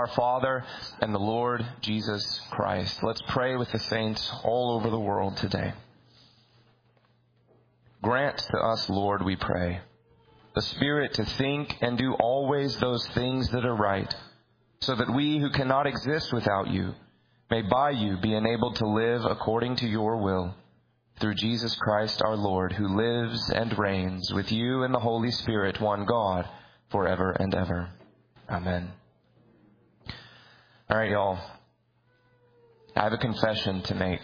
Our Father and the Lord Jesus Christ. Let's pray with the saints all over the world today. Grant to us, Lord, we pray, the Spirit to think and do always those things that are right, so that we who cannot exist without you may by you be enabled to live according to your will, through Jesus Christ our Lord, who lives and reigns with you and the Holy Spirit, one God, forever and ever. Amen. All right, y'all. I have a confession to make.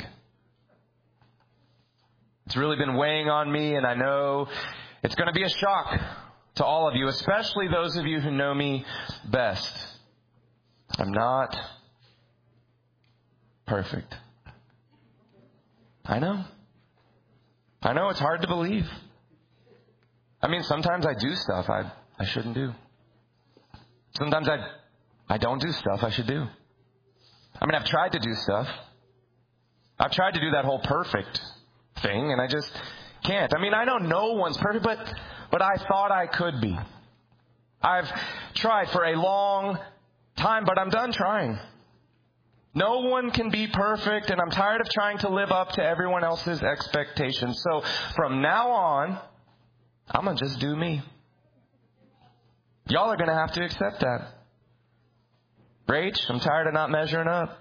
It's really been weighing on me, and I know it's going to be a shock to all of you, especially those of you who know me best. I'm not perfect. I know it's hard to believe. I mean, sometimes I do stuff I shouldn't do. Sometimes I don't do stuff I should do. I mean, I've tried to do stuff. I've tried to do that whole perfect thing, and I just can't. I mean, I know no one's perfect, but I thought I could be. I've tried for a long time, but I'm done trying. No one can be perfect, and I'm tired of trying to live up to everyone else's expectations. So from now on, I'm going to just do me. Y'all are going to have to accept that. Rach, I'm tired of not measuring up.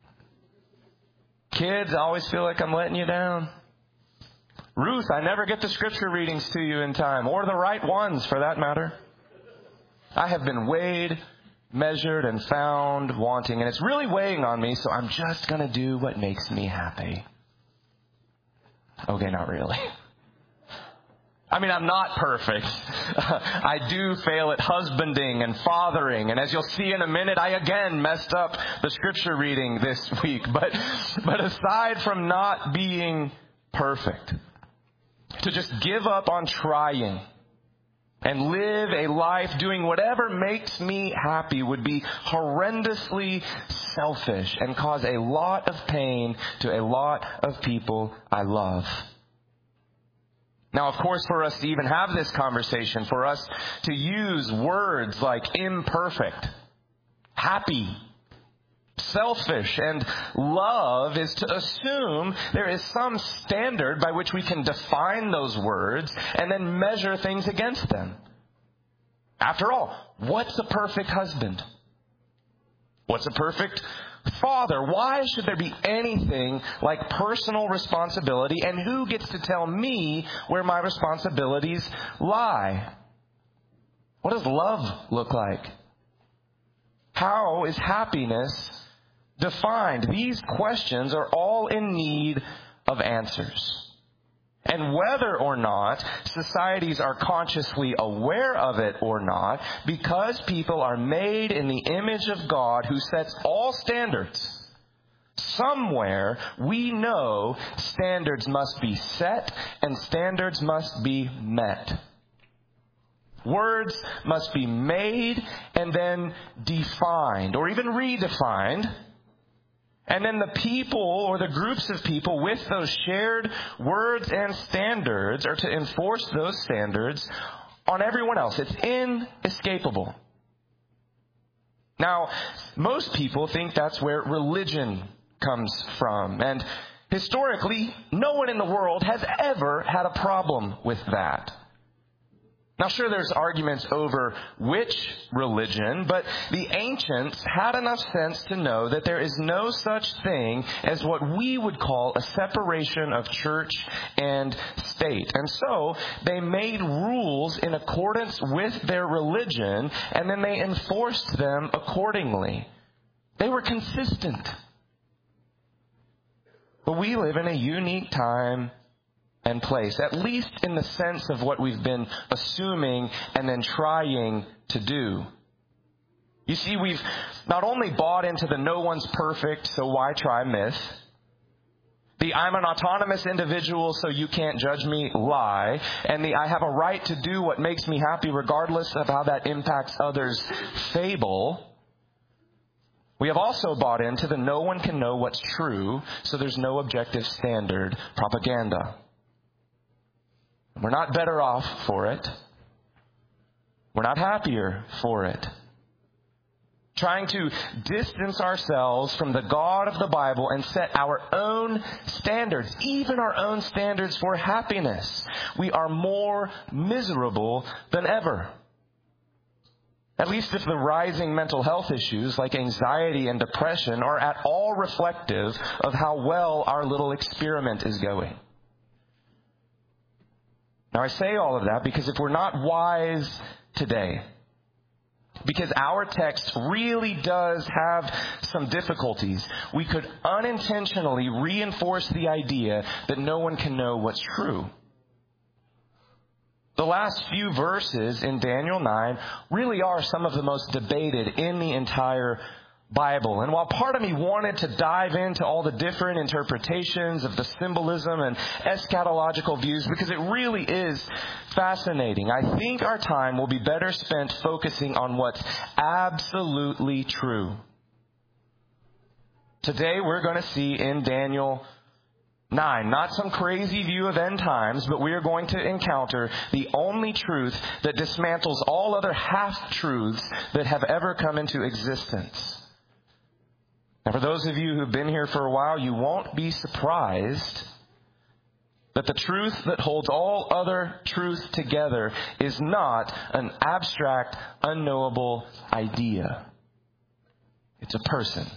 Kids, I always feel like I'm letting you down. Ruth, I never get the scripture readings to you in time, or the right ones for that matter. I have been weighed, measured, and found wanting, and it's really weighing on me, so I'm just going to do what makes me happy. Okay, not really. I mean, I'm not perfect. I do fail at husbanding and fathering. And as you'll see in a minute, I again messed up the scripture reading this week. But aside from not being perfect, to just give up on trying and live a life doing whatever makes me happy would be horrendously selfish and cause a lot of pain to a lot of people I love. Now, of course, for us to even have this conversation, for us to use words like imperfect, happy, selfish, and love is to assume there is some standard by which we can define those words and then measure things against them. After all, what's a perfect husband? What's a perfect father? Why should there be anything like personal responsibility, and who gets to tell me where my responsibilities lie? What does love look like? How is happiness defined? These questions are all in need of answers. And whether or not societies are consciously aware of it or not, because people are made in the image of God who sets all standards, somewhere we know standards must be set and standards must be met. Words must be made and then defined or even redefined. And then the people or the groups of people with those shared words and standards are to enforce those standards on everyone else. It's inescapable. Now, most people think that's where religion comes from. And historically, no one in the world has ever had a problem with that. Now, sure, there's arguments over which religion, but the ancients had enough sense to know that there is no such thing as what we would call a separation of church and state. And so they made rules in accordance with their religion, and then they enforced them accordingly. They were consistent. But we live in a unique time and place, at least in the sense of what we've been assuming and then trying to do. You see, we've not only bought into the no one's perfect, so why try myth, the I'm an autonomous individual, so you can't judge me lie, and the I have a right to do what makes me happy regardless of how that impacts others fable. We have also bought into the no one can know what's true, so there's no objective standard propaganda. We're not better off for it. We're not happier for it. trying to distance ourselves from the God of the Bible and set our own standards, even our own standards for happiness, we are more miserable than ever. At least if the rising mental health issues like anxiety and depression are at all reflective of how well our little experiment is going. Now I say all of that because if we're not wise today, because our text really does have some difficulties, we could unintentionally reinforce the idea that no one can know what's true. The last few verses in Daniel 9 really are some of the most debated in the entire Bible. And while part of me wanted to dive into all the different interpretations of the symbolism and eschatological views, because it really is fascinating, I think our time will be better spent focusing on what's absolutely true. Today we're going to see in Daniel 9, not some crazy view of end times, but we are going to encounter the only truth that dismantles all other half-truths that have ever come into existence. Now, for those of you who've been here for a while, you won't be surprised that the truth that holds all other truth together is not an abstract, unknowable idea. It's a person.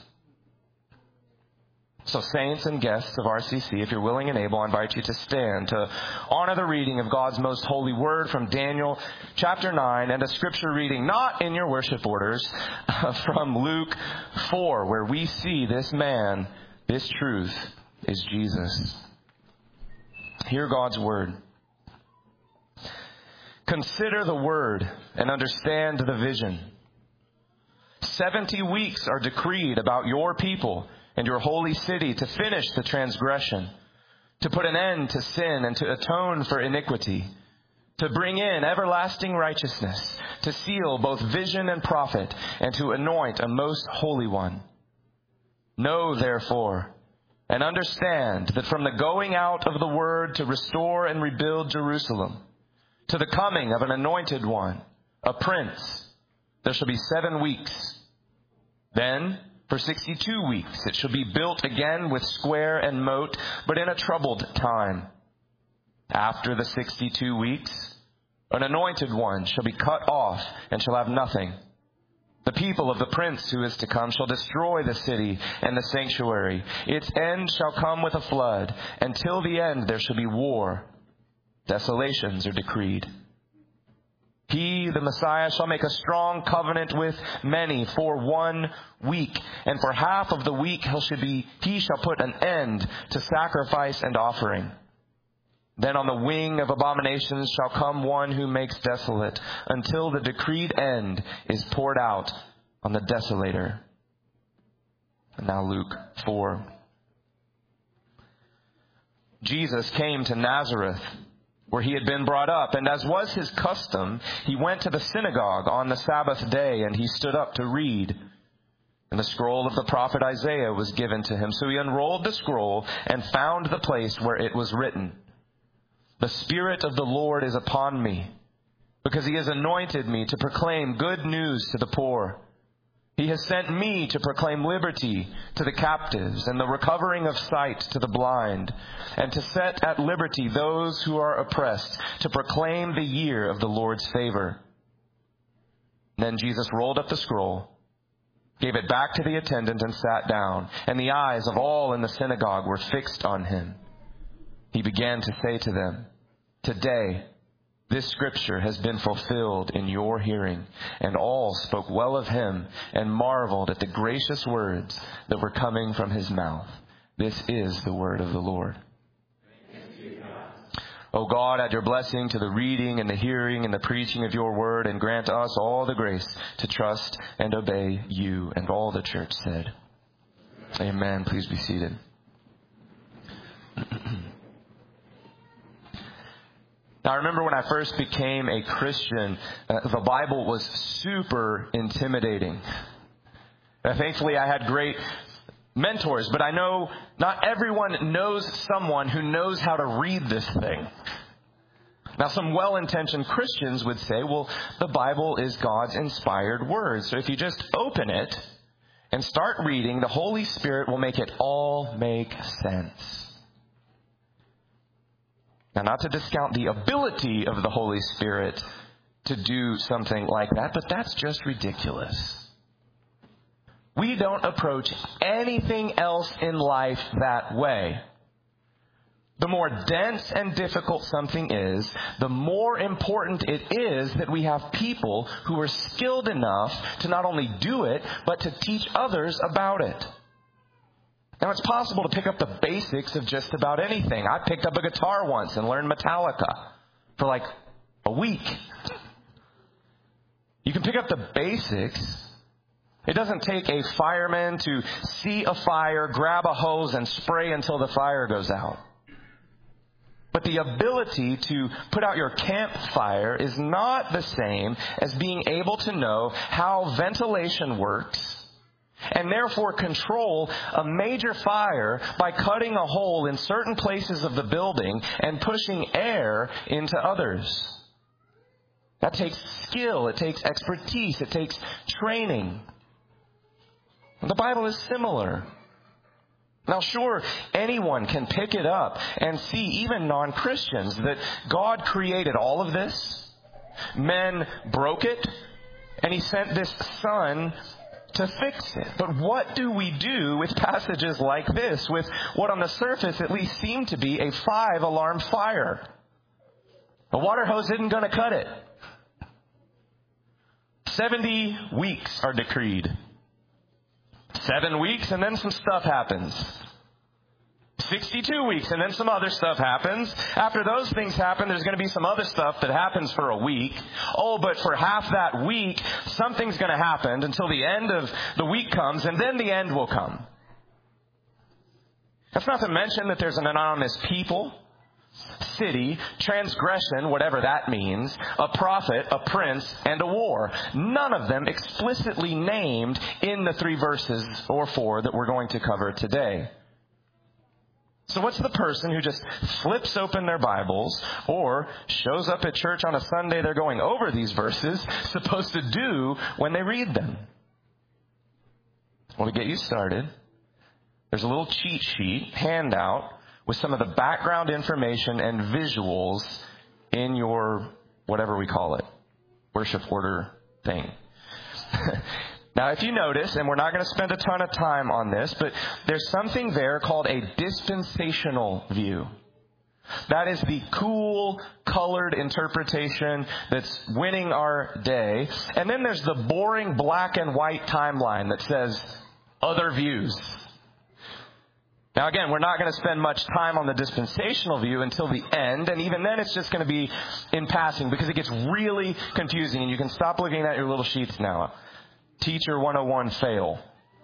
So saints and guests of RCC, if you're willing and able, I invite you to stand to honor the reading of God's most holy word from Daniel chapter 9 and a scripture reading, not in your worship orders, from Luke 4, where we see this man, this truth is Jesus. Hear God's word. Consider the word and understand the vision. 70 weeks are decreed about your people and your holy city to finish the transgression, to put an end to sin and to atone for iniquity, to bring in everlasting righteousness, to seal both vision and prophet, and to anoint a most holy one. Know, therefore, and understand that from the going out of the word to restore and rebuild Jerusalem, to the coming of an anointed one, a prince, there shall be 7 weeks. Then, for 62 weeks it shall be built again with square and moat, but in a troubled time. After the 62 weeks, an anointed one shall be cut off and shall have nothing. The people of the prince who is to come shall destroy the city and the sanctuary. Its end shall come with a flood. Until the end there shall be war. Desolations are decreed. He, the Messiah, shall make a strong covenant with many for 1 week. And for half of the week he shall put an end to sacrifice and offering. Then on the wing of abominations shall come one who makes desolate, until the decreed end is poured out on the desolator. And now Luke 4. Jesus came to Nazareth, where he had been brought up, and as was his custom, he went to the synagogue on the Sabbath day, and he stood up to read. And the scroll of the prophet Isaiah was given to him. So he unrolled the scroll and found the place where it was written, "The Spirit of the Lord is upon me, because he has anointed me to proclaim good news to the poor. He has sent me to proclaim liberty to the captives and the recovering of sight to the blind, and to set at liberty those who are oppressed, to proclaim the year of the Lord's favor." Then Jesus rolled up the scroll, gave it back to the attendant, and sat down. And the eyes of all in the synagogue were fixed on him. He began to say to them, "Today, this scripture has been fulfilled in your hearing." And all spoke well of him and marveled at the gracious words that were coming from his mouth. This is the word of the Lord. O God, add your blessing to the reading and the hearing and the preaching of your word, and grant us all the grace to trust and obey you. And all the church said, Amen. Please be seated. Now, I remember when I first became a Christian, the Bible was super intimidating. Thankfully, I had great mentors, but I know not everyone knows someone who knows how to read this thing. Now, some well-intentioned Christians would say, well, the Bible is God's inspired word. So if you just open it and start reading, the Holy Spirit will make it all make sense. Now, not to discount the ability of the Holy Spirit to do something like that, but that's just ridiculous. We don't approach anything else in life that way. The more dense and difficult something is, the more important it is that we have people who are skilled enough to not only do it, but to teach others about it. Now, it's possible to pick up the basics of just about anything. I picked up a guitar once and learned Metallica for like a week. You can pick up the basics. It doesn't take a fireman to see a fire, grab a hose, and spray until the fire goes out. But the ability to put out your campfire is not the same as being able to know how ventilation works and therefore control a major fire by cutting a hole in certain places of the building and pushing air into others. That takes skill, it takes expertise, it takes training. The Bible is similar. Now, sure, anyone can pick it up and see, even non-Christians, that God created all of this. Men broke it, and He sent this Son to fix it. But what do we do with passages like this, with what on the surface at least seemed to be a 5-alarm fire? A water hose isn't going to cut it. 70 weeks are decreed. 7 weeks, and then some stuff happens. 62 weeks, and then some other stuff happens. After those things happen, there's going to be some other stuff that happens for a week. Oh, but for half that week, something's going to happen until the end of the week comes, and then the end will come. That's not to mention that there's an anonymous people, city, transgression, whatever that means, a prophet, a prince, and a war. None of them explicitly named in the 3 verses or 4 that we're going to cover today. So what's the person who just flips open their Bibles or shows up at church on a Sunday they're going over these verses supposed to do when they read them? Well, to get you started, there's a little cheat sheet handout with some of the background information and visuals in your, whatever we call it, worship order thing. Now, if you notice, and we're not going to spend a ton of time on this, but there's something there called a dispensational view. That is the cool, colored interpretation that's winning our day. And then there's the boring black and white timeline that says other views. Now, again, we're not going to spend much time on the dispensational view until the end, and even then it's just going to be in passing because it gets really confusing, and you can stop looking at your little sheets now. Teacher 101 fail.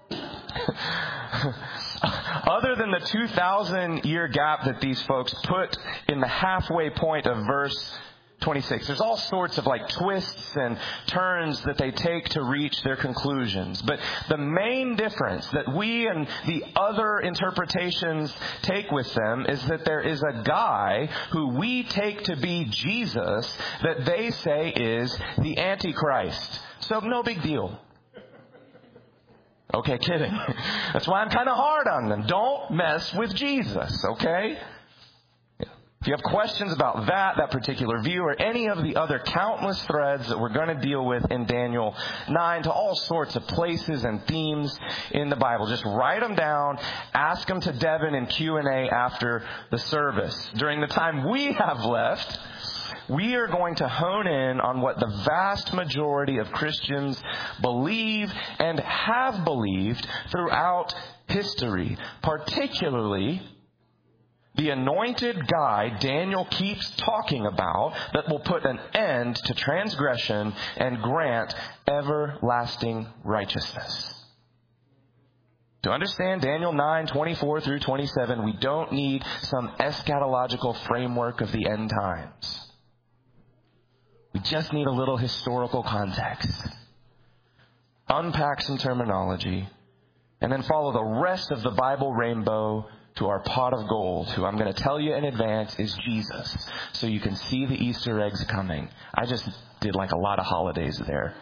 Other than the 2,000-year gap that these folks put in the halfway point of verse 26, there's all sorts of like twists and turns that they take to reach their conclusions. But the main difference that we and the other interpretations take with them is that there is a guy who we take to be Jesus that they say is the Antichrist. So no big deal. Okay, kidding. That's why I'm kind of hard on them. Don't mess with Jesus, okay? If you have questions about that particular view, or any of the other countless threads that we're going to deal with in Daniel 9 to all sorts of places and themes in the Bible, just write them down, ask them to Devin in Q&A after the service. During the time we have left, we are going to hone in on what the vast majority of Christians believe and have believed throughout history, particularly the anointed guy Daniel keeps talking about that will put an end to transgression and grant everlasting righteousness. To understand Daniel 9:24 through 27, we don't need some eschatological framework of the end times. We just need a little historical context. Unpack some terminology, and then follow the rest of the Bible rainbow to our pot of gold, who I'm going to tell you in advance is Jesus, so you can see the Easter eggs coming. I just did like a lot of holidays there.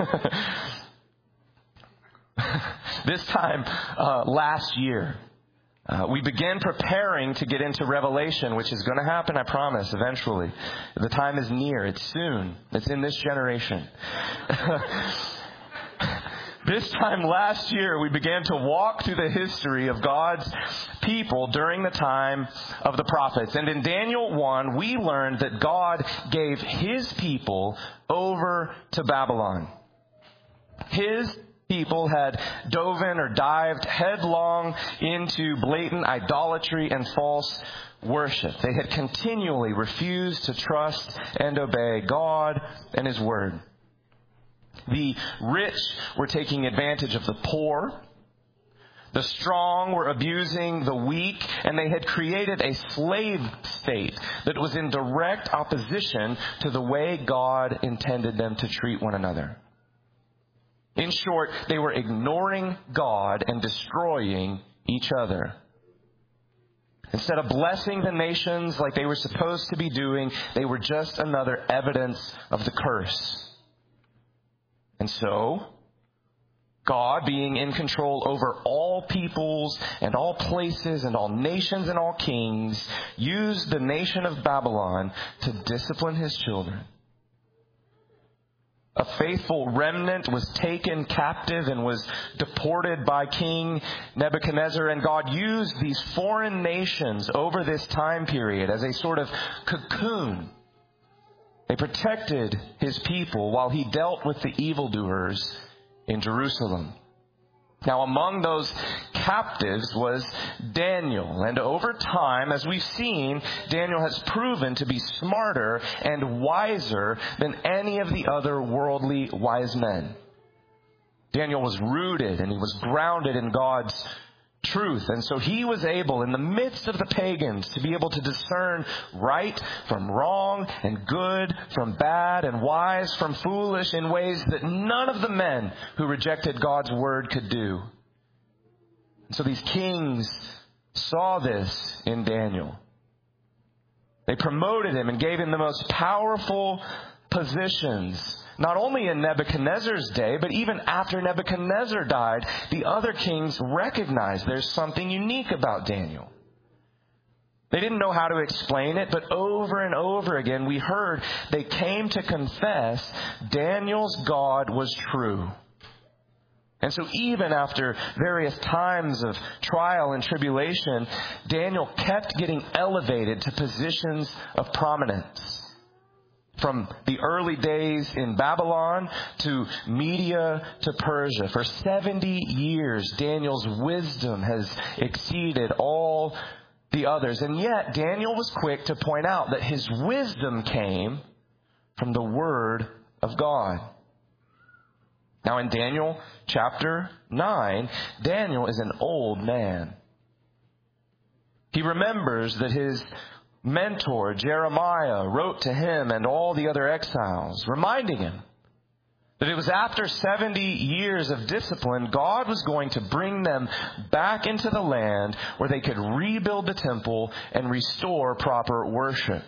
This time last year, we began preparing to get into Revelation, which is going to happen, I promise, eventually. The time is near. It's soon. It's in this generation. This time last year, we began to walk through the history of God's people during the time of the prophets. And in Daniel 1, we learned that God gave His people over to Babylon. His people had dived headlong into blatant idolatry and false worship. They had continually refused to trust and obey God and His Word. The rich were taking advantage of the poor. The strong were abusing the weak, and they had created a slave state that was in direct opposition to the way God intended them to treat one another. In short, they were ignoring God and destroying each other. Instead of blessing the nations like they were supposed to be doing, they were just another evidence of the curse. And so, God, being in control over all peoples and all places and all nations and all kings, used the nation of Babylon to discipline His children. A faithful remnant was taken captive and was deported by King Nebuchadnezzar, and God used these foreign nations over this time period as a sort of cocoon. They protected His people while He dealt with the evildoers in Jerusalem. Now, among those captives was Daniel. And over time, as we've seen, Daniel has proven to be smarter and wiser than any of the other worldly wise men. Daniel was rooted and he was grounded in God's truth. And so he was able, in the midst of the pagans, to be able to discern right from wrong and good from bad and wise from foolish in ways that none of the men who rejected God's word could do. And so these kings saw this in Daniel. They promoted him and gave him the most powerful positions, not only in Nebuchadnezzar's day, but even after Nebuchadnezzar died, the other kings recognized there's something unique about Daniel. They didn't know how to explain it, but over and over again we heard they came to confess Daniel's God was true. And so even after various times of trial and tribulation, Daniel kept getting elevated to positions of prominence. From the early days in Babylon to Media to Persia. For 70 years, Daniel's wisdom has exceeded all the others. And yet, Daniel was quick to point out that his wisdom came from the Word of God. Now, in Daniel chapter 9, Daniel is an old man. He remembers that his mentor, Jeremiah, wrote to him and all the other exiles, reminding him that it was after 70 years of discipline, God was going to bring them back into the land where they could rebuild the temple and restore proper worship.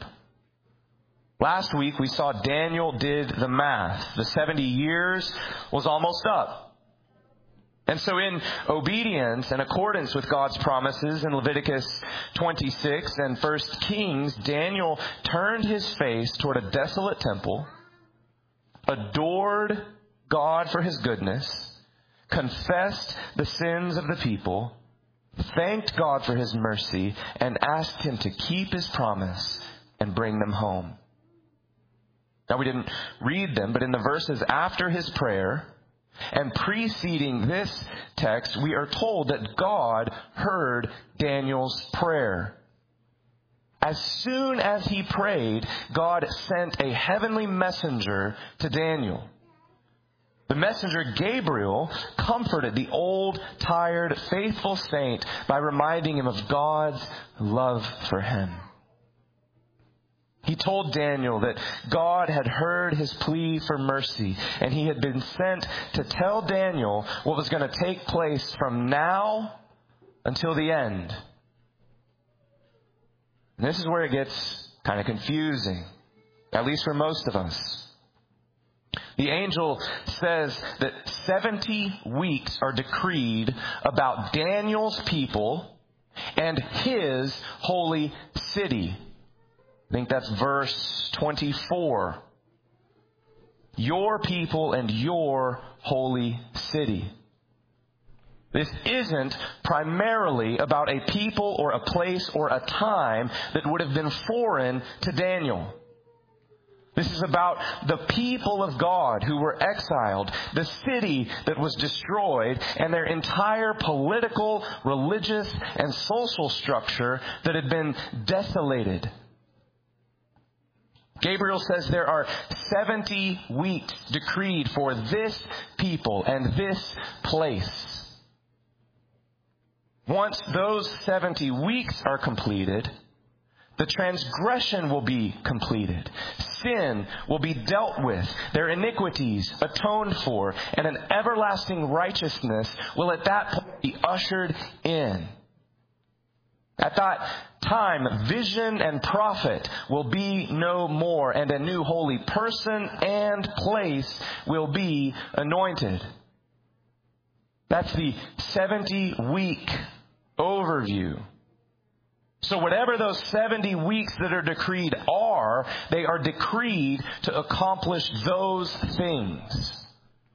Last week, we saw Daniel did the math. The 70 years was almost up. And so in obedience and accordance with God's promises in Leviticus 26 and 1 Kings, Daniel turned his face toward a desolate temple, adored God for His goodness, confessed the sins of the people, thanked God for His mercy, and asked Him to keep His promise and bring them home. Now, we didn't read them, but in the verses after his prayer and preceding this text, we are told that God heard Daniel's prayer. As soon as he prayed, God sent a heavenly messenger to Daniel. The messenger Gabriel comforted the old, tired, faithful saint by reminding him of God's love for him. He told Daniel that God had heard his plea for mercy, and he had been sent to tell Daniel what was going to take place from now until the end. And this is where it gets kind of confusing, at least for most of us. The angel says that 70 weeks are decreed about Daniel's people and his holy city. I think that's verse 24. Your people and your holy city. This isn't primarily about a people or a place or a time that would have been foreign to Daniel. This is about the people of God who were exiled, the city that was destroyed, and their entire political, religious, and social structure that had been desolated. Gabriel says there are 70 weeks decreed for this people and this place. Once those 70 weeks are completed, the transgression will be completed. Sin will be dealt with, their iniquities atoned for, and an everlasting righteousness will at that point be ushered in. At that time, vision and prophet will be no more, and a new holy person and place will be anointed. That's the 70-week overview. So whatever those 70 weeks that are decreed are, they are decreed to accomplish those things.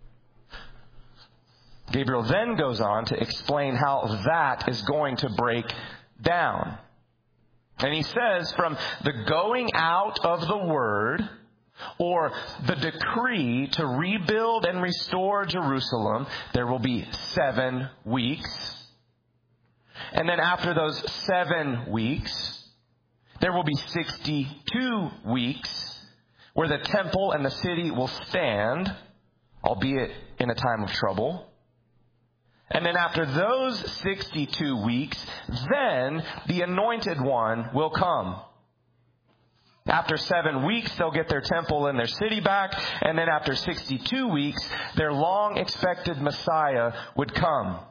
Gabriel then goes on to explain how that is going to break down. And he says, from the going out of the word, or the decree to rebuild and restore Jerusalem, there will be 7 weeks. And then after those 7 weeks, there will be 62 weeks where the temple and the city will stand, albeit in a time of trouble. And then after those 62 weeks, then the anointed one will come. After 7 weeks, they'll get their temple and their city back. And then after 62 weeks, their long-expected Messiah would come.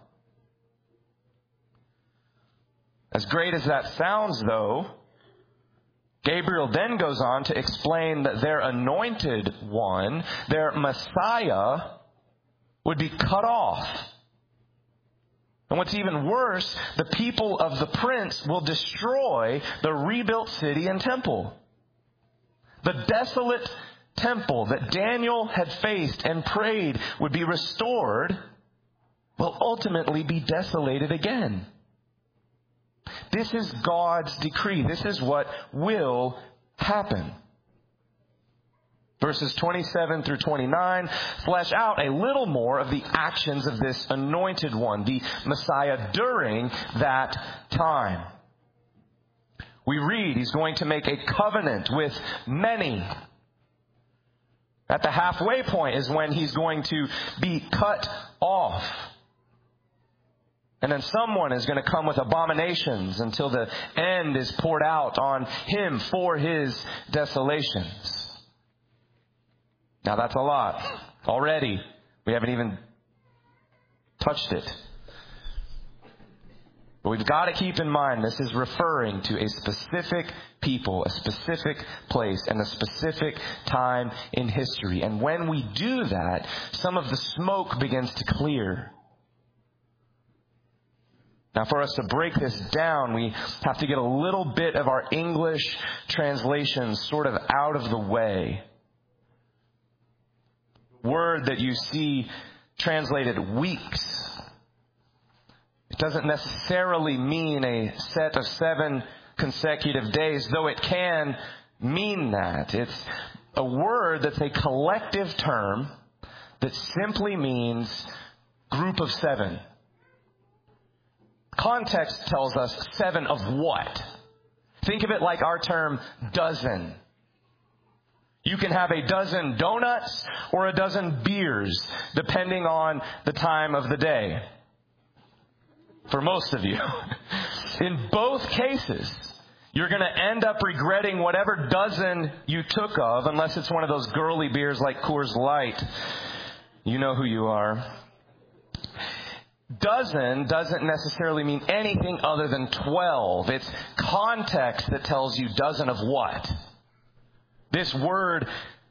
As great as that sounds, though, Gabriel then goes on to explain that their anointed one, their Messiah, would be cut off. And what's even worse, the people of the prince will destroy the rebuilt city and temple. The desolate temple that Daniel had faced and prayed would be restored will ultimately be desolated again. This is God's decree. This is what will happen. Verses 27 through 29 flesh out a little more of the actions of this anointed one, the Messiah, during that time. We read he's going to make a covenant with many. At the halfway point is when he's going to be cut off. And then someone is going to come with abominations until the end is poured out on him for his desolations. Now that's a lot. Already, we haven't even touched it. But we've got to keep in mind this is referring to a specific people, a specific place, and a specific time in history. And when we do that, some of the smoke begins to clear. Now, for us to break this down, we have to get a little bit of our English translations sort of out of the way. The word that you see translated weeks, it doesn't necessarily mean a set of 7 consecutive days, though it can mean that. It's a word that's a collective term that simply means group of 7. Context tells us 7 of what? Think of it like our term dozen. You can have a dozen donuts or a dozen beers, depending on the time of the day. For most of you. In both cases, you're going to end up regretting whatever dozen you took of, unless it's one of those girly beers like Coors Light. You know who you are. dozen doesn't necessarily mean anything other than 12. It's context that tells you dozen of what. This word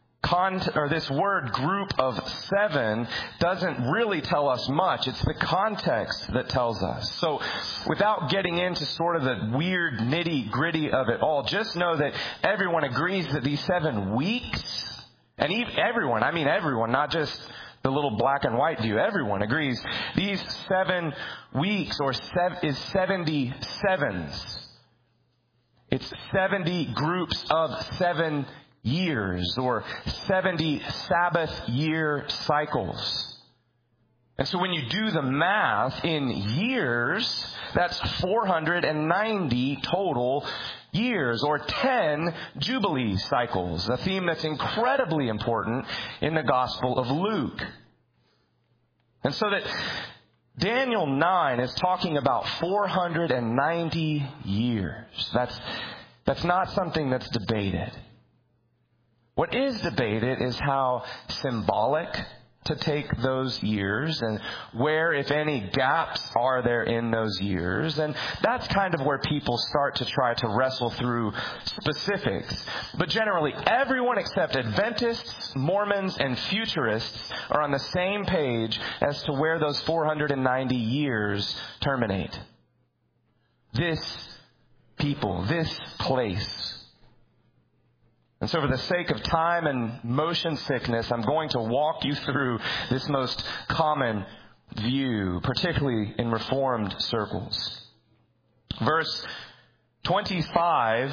group of 7 doesn't really tell us much. It's the context that tells us. So without getting into sort of the weird nitty-gritty of it all, just know that everyone agrees that these 7 weeks, and everyone, not just the little black and white view, everyone agrees, these 7 weeks is 70 sevens. It's 70 groups of 7 years, or 70 Sabbath year cycles. And so when you do the math in years, that's 490 total years, or 10 Jubilee cycles, a theme that's incredibly important in the Gospel of Luke. And so that Daniel 9 is talking about 490 years. That's not something that's debated. What is debated is how symbolic to take those years, and where, if any, gaps are there in those years. And that's kind of where people start to try to wrestle through specifics. But generally, everyone except Adventists, Mormons, and Futurists are on the same page as to where those 490 years terminate. This people, this place. And so for the sake of time and motion sickness, I'm going to walk you through this most common view, particularly in Reformed circles. Verse 25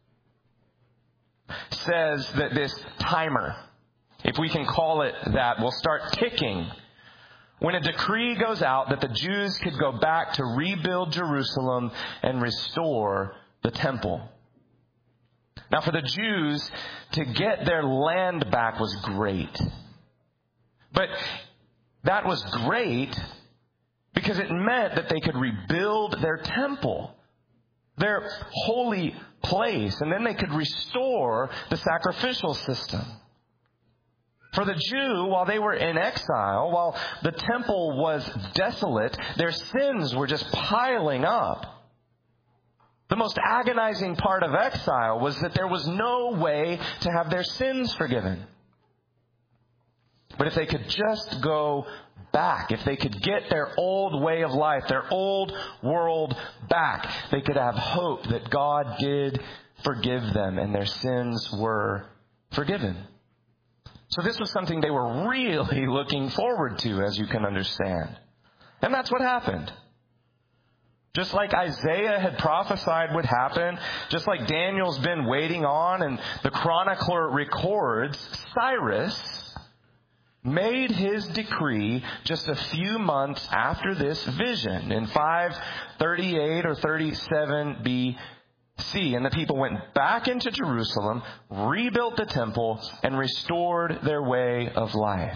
says that this timer, if we can call it that, will start ticking when a decree goes out that the Jews could go back to rebuild Jerusalem and restore the temple. Now, for the Jews, to get their land back was great. But that was great because it meant that they could rebuild their temple, their holy place, and then they could restore the sacrificial system. For the Jew, while they were in exile, while the temple was desolate, their sins were just piling up. The most agonizing part of exile was that there was no way to have their sins forgiven. But if they could just go back, if they could get their old way of life, their old world back, they could have hope that God did forgive them and their sins were forgiven. So this was something they were really looking forward to, as you can understand. And that's what happened. Just like Isaiah had prophesied would happen, just like Daniel's been waiting on, and the chronicler records, Cyrus made his decree just a few months after this vision in 538 or 37 BC. And the people went back into Jerusalem, rebuilt the temple, and restored their way of life.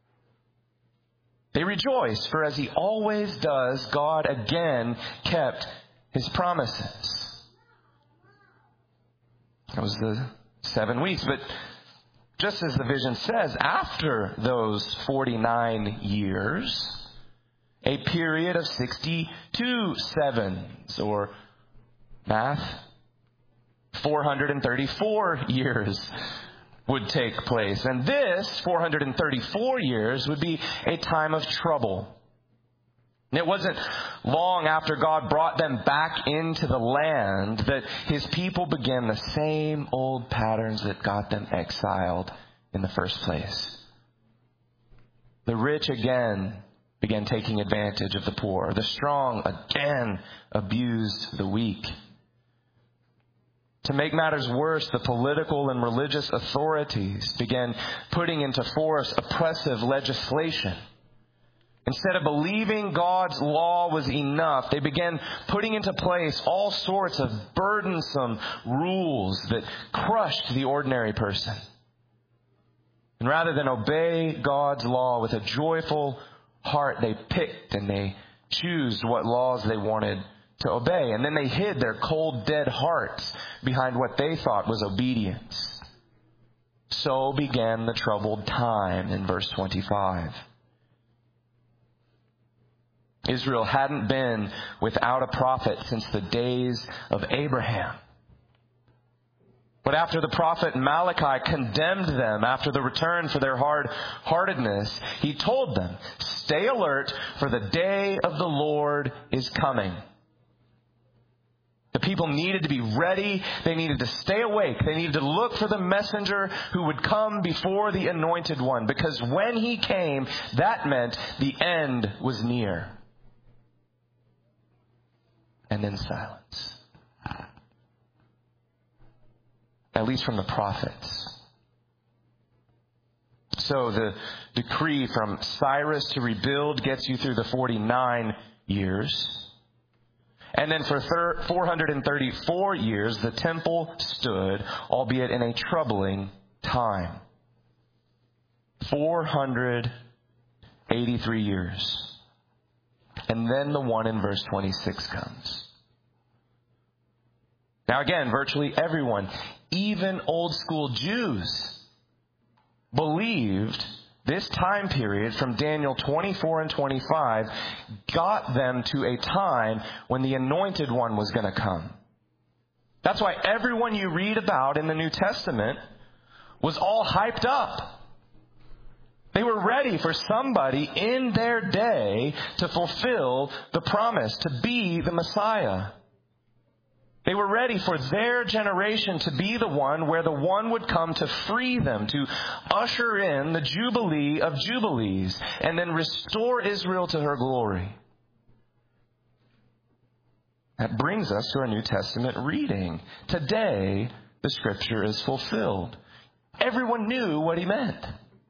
They rejoiced, for as he always does, God again kept his promises. That was the 7 weeks. But just as the vision says, after those 49 years, a period of 62 sevens, or math, 434 years would take place. And this 434 years would be a time of trouble. And it wasn't long after God brought them back into the land that his people began the same old patterns that got them exiled in the first place. The rich again began taking advantage of the poor. The strong again abused the weak. To make matters worse, the political and religious authorities began putting into force oppressive legislation. Instead of believing God's law was enough, they began putting into place all sorts of burdensome rules that crushed the ordinary person. And rather than obey God's law with a joyful heart, they picked and they chose what laws they wanted to obey. And then they hid their cold, dead hearts behind what they thought was obedience. So began the troubled time in verse 25. Israel hadn't been without a prophet since the days of Abraham. But after the prophet Malachi condemned them after the return for their hard-heartedness, he told them, "Stay alert, for the day of the Lord is coming." The people needed to be ready. They needed to stay awake. They needed to look for the messenger who would come before the anointed one, because when he came, that meant the end was near. And then silence. At least from the prophets. So the decree from Cyrus to rebuild gets you through the 49 years. And then for 434 years, the temple stood, albeit in a troubling time. 483 years. And then the one in verse 26 comes. Now again, virtually everyone, even old school Jews, believed this time period from Daniel 24 and 25 got them to a time when the anointed one was going to come. That's why everyone you read about in the New Testament was all hyped up. They were ready for somebody in their day to fulfill the promise, to be the Messiah. They were ready for their generation to be the one where the one would come to free them, to usher in the Jubilee of Jubilees, and then restore Israel to her glory. That brings us to our New Testament reading. Today, the Scripture is fulfilled. Everyone knew what he meant.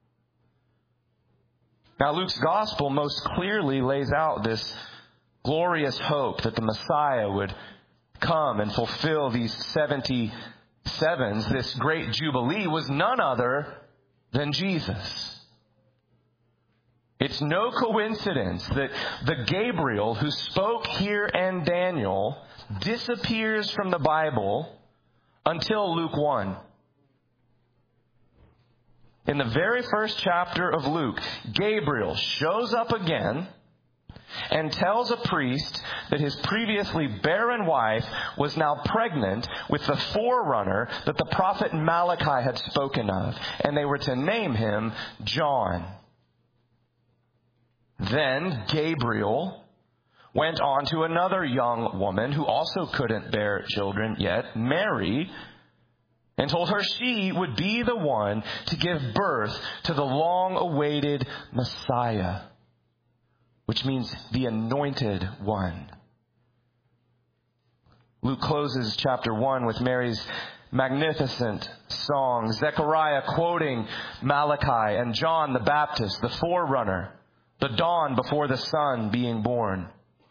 Now, Luke's Gospel most clearly lays out this glorious hope that the Messiah would come and fulfill these 70 sevens. This great Jubilee was none other than Jesus. It's no coincidence that the Gabriel who spoke here in Daniel disappears from the Bible until Luke 1. In the very first chapter of Luke, Gabriel shows up again and tells a priest that his previously barren wife was now pregnant with the forerunner that the prophet Malachi had spoken of, and they were to name him John. Then Gabriel went on to another young woman who also couldn't bear children yet, Mary, and told her she would be the one to give birth to the long-awaited Messiah, which means the anointed one. Luke closes chapter 1 with Mary's magnificent song, Zechariah quoting Malachi, and John the Baptist, the forerunner, the dawn before the sun being born.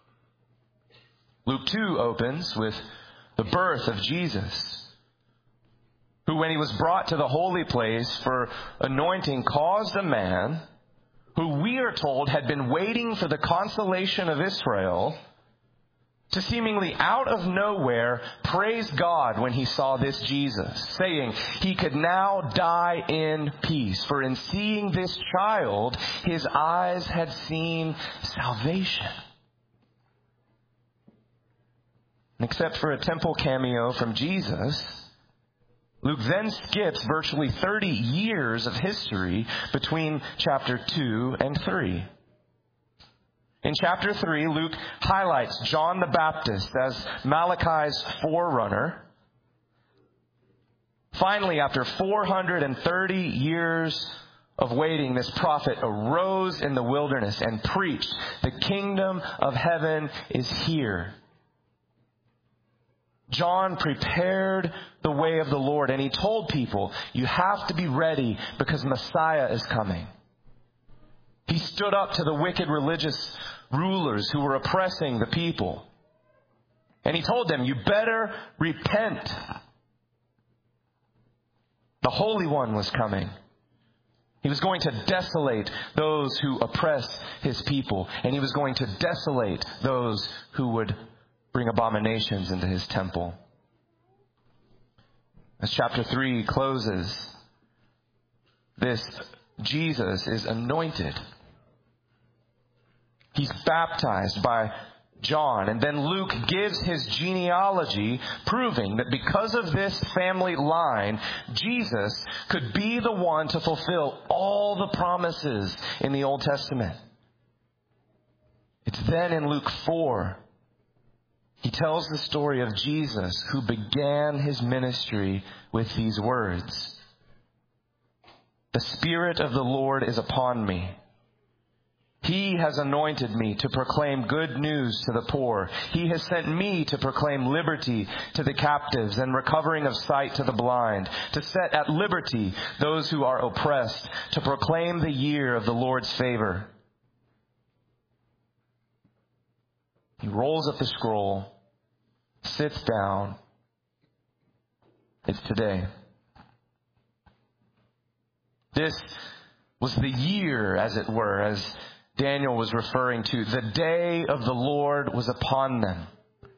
Luke 2 opens with the birth of Jesus, who, when he was brought to the holy place for anointing, caused a man who we are told had been waiting for the consolation of Israel to seemingly out of nowhere praise God when he saw this Jesus, saying he could now die in peace, for in seeing this child, his eyes had seen salvation. Except for a temple cameo from Jesus, Luke then skips virtually 30 years of history between chapter 2 and 3. In chapter 3, Luke highlights John the Baptist as Malachi's forerunner. Finally, after 430 years of waiting, this prophet arose in the wilderness and preached, "The kingdom of heaven is here." John prepared the way of the Lord, and he told people, you have to be ready because Messiah is coming. He stood up to the wicked religious rulers who were oppressing the people. And he told them, you better repent. The Holy One was coming. He was going to desolate those who oppress his people, and he was going to desolate those who would bring abominations into his temple. As chapter 3 closes, this Jesus is anointed. He's baptized by John. And then Luke gives his genealogy, proving that because of this family line, Jesus could be the one to fulfill all the promises in the Old Testament. It's then in Luke 4, he tells the story of Jesus who began his ministry with these words. The Spirit of the Lord is upon me. He has anointed me to proclaim good news to the poor. He has sent me to proclaim liberty to the captives and recovering of sight to the blind, to set at liberty those who are oppressed, to proclaim the year of the Lord's favor. He rolls up the scroll, sits down. It's today. This was the year, as it were, as Daniel was referring to. The day of the Lord was upon them.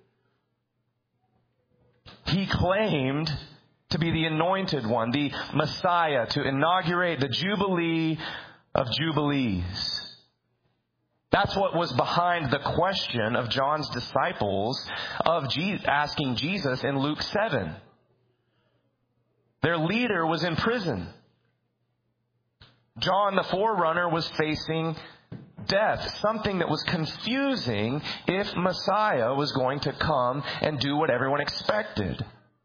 He claimed to be the anointed one, the Messiah, to inaugurate the Jubilee of Jubilees. That's what was behind the question of John's disciples asking Jesus in Luke 7. Their leader was in prison. John, the forerunner, was facing death, something that was confusing if Messiah was going to come and do what everyone expected.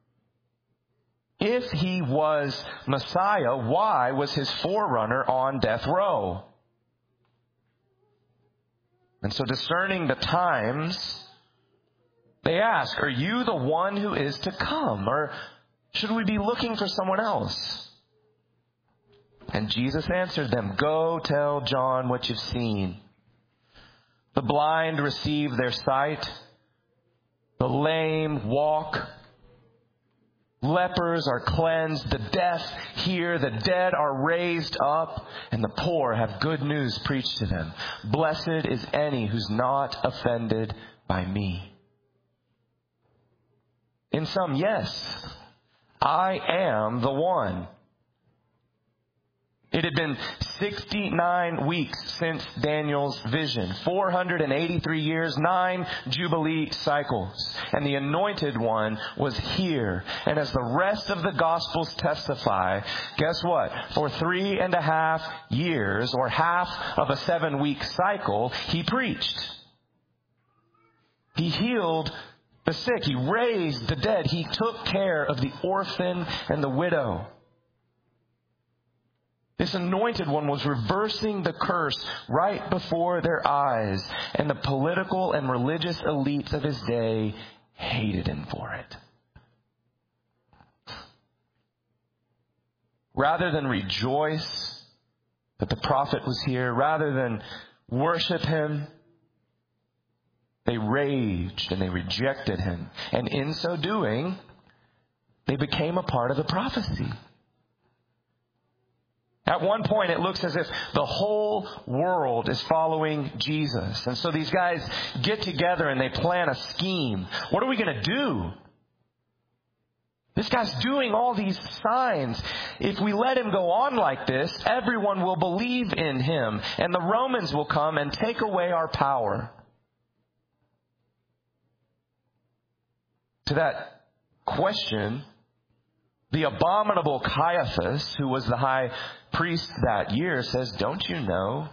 If he was Messiah, why was his forerunner on death row? And so, discerning the times, they ask, are you the one who is to come? Or should we be looking for someone else? And Jesus answered them, go tell John what you've seen. The blind receive their sight. The lame walk. Lepers are cleansed. The deaf hear. The dead are raised up. And the poor have good news preached to them. Blessed is any who's not offended by me. In sum, yes, I am the one. It had been 69 weeks since Daniel's vision, 483 years, 9 Jubilee cycles, and the anointed one was here. And as the rest of the Gospels testify, guess what? For 3.5 years, or half of a 7-week cycle, he preached. He healed the sick. He raised the dead. He took care of the orphan and the widow. This anointed one was reversing the curse right before their eyes, and the political and religious elites of his day hated him for it. Rather than rejoice that the prophet was here, rather than worship him, they raged and they rejected him. And in so doing, they became a part of the prophecy. At one point, it looks as if the whole world is following Jesus. And so these guys get together and they plan a scheme. What are we going to do? This guy's doing all these signs. If we let him go on like this, everyone will believe in him. And the Romans will come and take away our power. To that question, the abominable Caiaphas, who was the high priest that year, says, don't you know?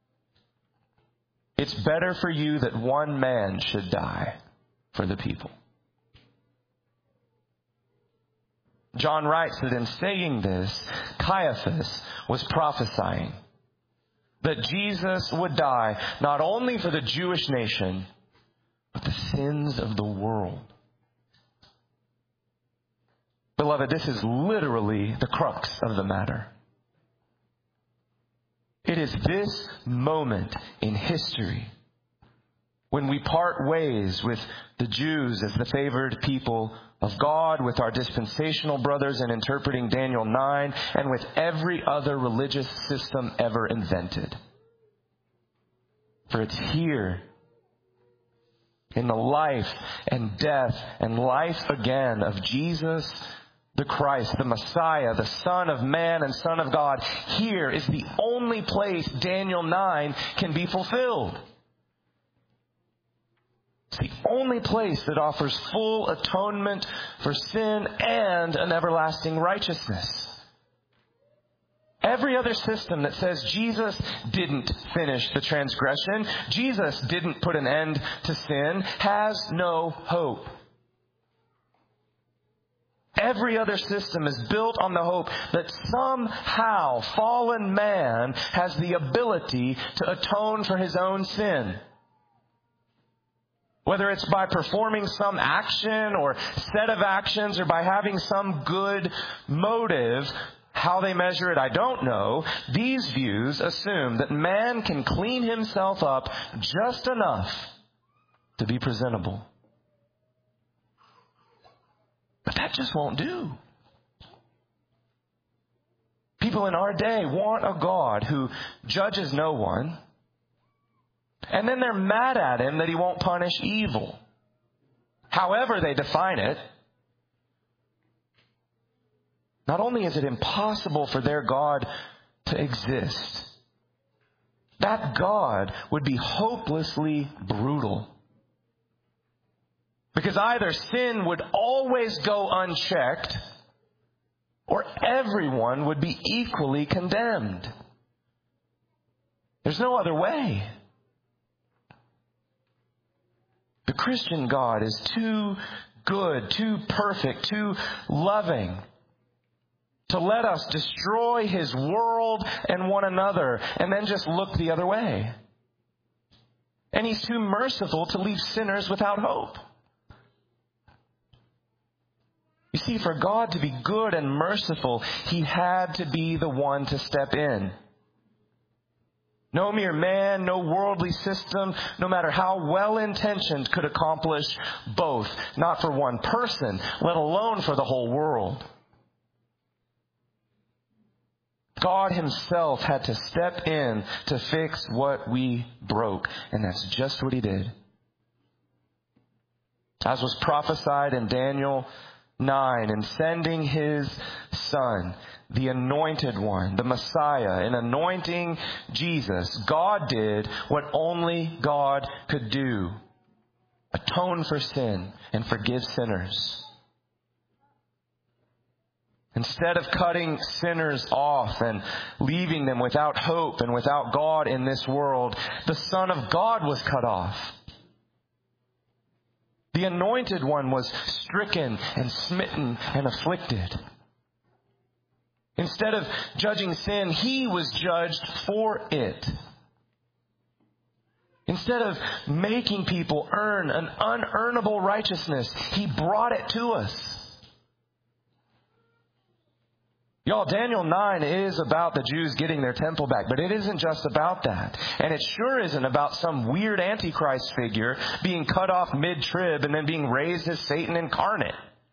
It's better for you that one man should die for the people. John writes that in saying this, Caiaphas was prophesying that Jesus would die not only for the Jewish nation, but the sins of the world. Beloved, this is literally the crux of the matter. It is this moment in history when we part ways with the Jews as the favored people of God, with our dispensational brothers in interpreting Daniel 9, and with every other religious system ever invented. For it's here, in the life and death and life again of Jesus the Christ, the Messiah, the Son of Man and Son of God. Here is the only place Daniel 9 can be fulfilled. It's the only place that offers full atonement for sin and an everlasting righteousness. Every other system that says Jesus didn't finish the transgression, Jesus didn't put an end to sin, has no hope. Every other system is built on the hope that somehow fallen man has the ability to atone for his own sin. Whether it's by performing some action or set of actions or by having some good motive, how they measure it, I don't know. These views assume that man can clean himself up just enough to be presentable. But that just won't do. People in our day want a God who judges no one, and then they're mad at him that he won't punish evil. However they define it. Not only is it impossible for their God to exist, that God would be hopelessly brutal. Because either sin would always go unchecked, or everyone would be equally condemned. There's no other way. The Christian God is too good, too perfect, too loving to let us destroy His world and one another and then just look the other way. And He's too merciful to leave sinners without hope. You see, for God to be good and merciful, He had to be the one to step in. No mere man, no worldly system, no matter how well-intentioned, could accomplish both. Not for one person, let alone for the whole world. God Himself had to step in to fix what we broke. And that's just what He did. As was prophesied in Daniel 9, in sending His Son, the Anointed One, the Messiah, in anointing Jesus, God did what only God could do: atone for sin and forgive sinners. Instead of cutting sinners off and leaving them without hope and without God in this world, the Son of God was cut off. The Anointed One was stricken and smitten and afflicted. Instead of judging sin, He was judged for it. Instead of making people earn an unearnable righteousness, He brought it to us. Y'all, Daniel 9 is about the Jews getting their temple back, but it isn't just about that. And it sure isn't about some weird Antichrist figure being cut off mid-trib and then being raised as Satan incarnate.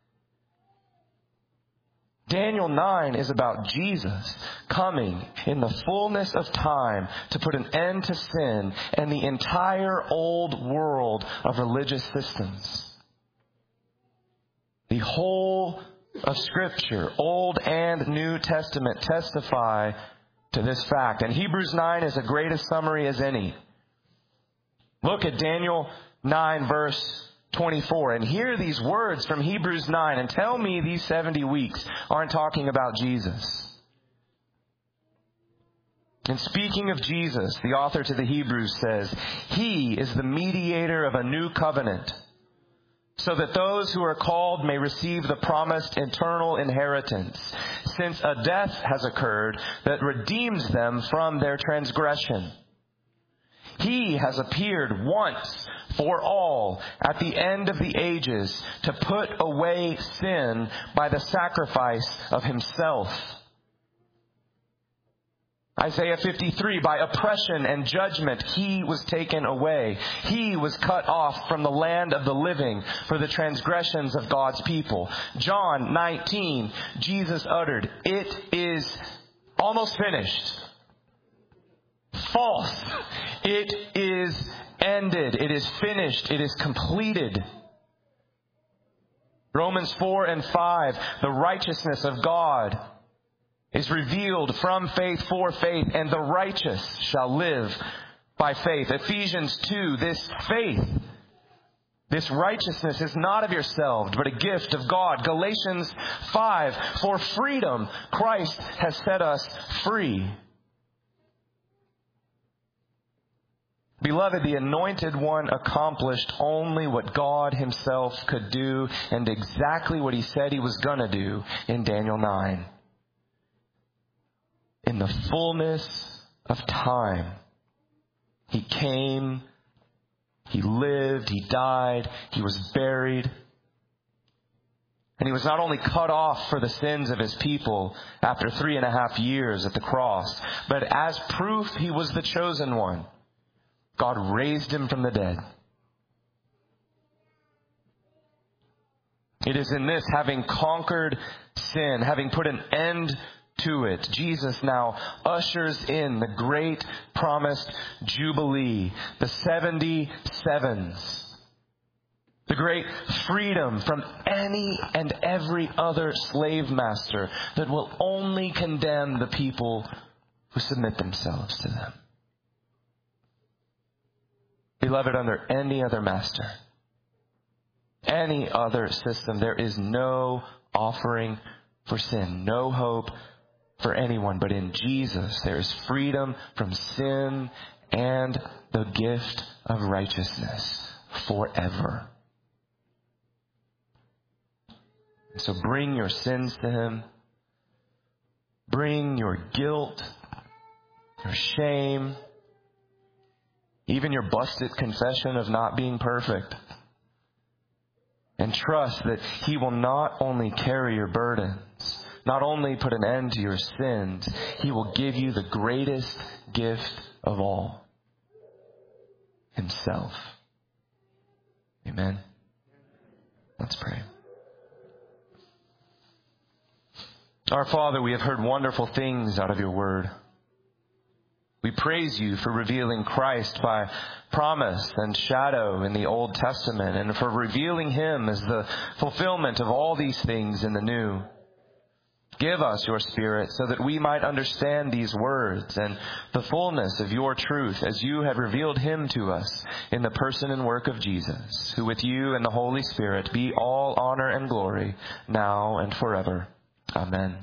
Daniel 9 is about Jesus coming in the fullness of time to put an end to sin and the entire old world of religious systems. The whole of Scripture, Old and New Testament, testify to this fact. And Hebrews 9 is the greatest summary as any. Look at Daniel 9 verse 24 and hear these words from Hebrews 9 and tell me these 70 weeks aren't talking about Jesus. And speaking of Jesus, the author to the Hebrews says, He is the mediator of a new covenant, so that those who are called may receive the promised eternal inheritance, since a death has occurred that redeems them from their transgression. He has appeared once for all at the end of the ages to put away sin by the sacrifice of Himself. Isaiah 53, by oppression and judgment He was taken away. He was cut off from the land of the living for the transgressions of God's people. John 19, Jesus uttered, It is almost finished. False. It is ended. It is finished. It is completed. Romans 4 and 5, the righteousness of God is revealed from faith for faith, and the righteous shall live by faith. Ephesians 2, this faith This righteousness is not of yourselves, but a gift of God. Galatians 5, for freedom Christ has set us free. Beloved, the Anointed One accomplished only what God Himself could do and exactly what He said He was going to do in Daniel 9. In the fullness of time, He came, He lived, He died, He was buried. And He was not only cut off for the sins of His people after 3.5 years at the cross, but as proof He was the chosen one, God raised Him from the dead. It is in this, having conquered sin, having put an end to it, Jesus now ushers in the great promised Jubilee, the 77s. The great freedom from any and every other slave master that will only condemn the people who submit themselves to them. Beloved, under any other master, any other system, there is no offering for sin, no hope for anyone. But in Jesus, there is freedom from sin and the gift of righteousness forever. So bring your sins to Him. Bring your guilt, your shame, even your busted confession of not being perfect. And trust that He will not only carry your burdens, not only put an end to your sins, He will give you the greatest gift of all, Himself. Amen. Let's pray. Our Father, we have heard wonderful things out of your word. We praise you for revealing Christ by promise and shadow in the Old Testament, and for revealing Him as the fulfillment of all these things in the New. Give us your Spirit so that we might understand these words and the fullness of your truth as you have revealed Him to us in the person and work of Jesus, who with you and the Holy Spirit be all honor and glory now and forever. Amen.